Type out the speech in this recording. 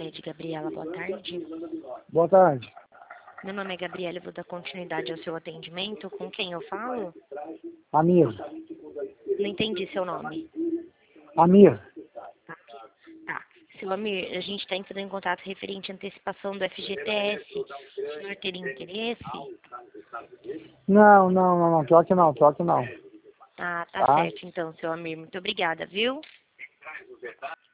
Unimed, Gabriela, boa tarde. Boa tarde. Meu nome é Gabriela, eu vou dar continuidade ao seu atendimento. Com quem eu falo? Amir. Não entendi seu nome. Amir. Tá. Seu Amir, a gente está entrando em contato referente à antecipação do FGTS. O senhor teria interesse? Não. Pior que não. Ah, tá Tá? certo então, seu Amir. Muito obrigada, viu?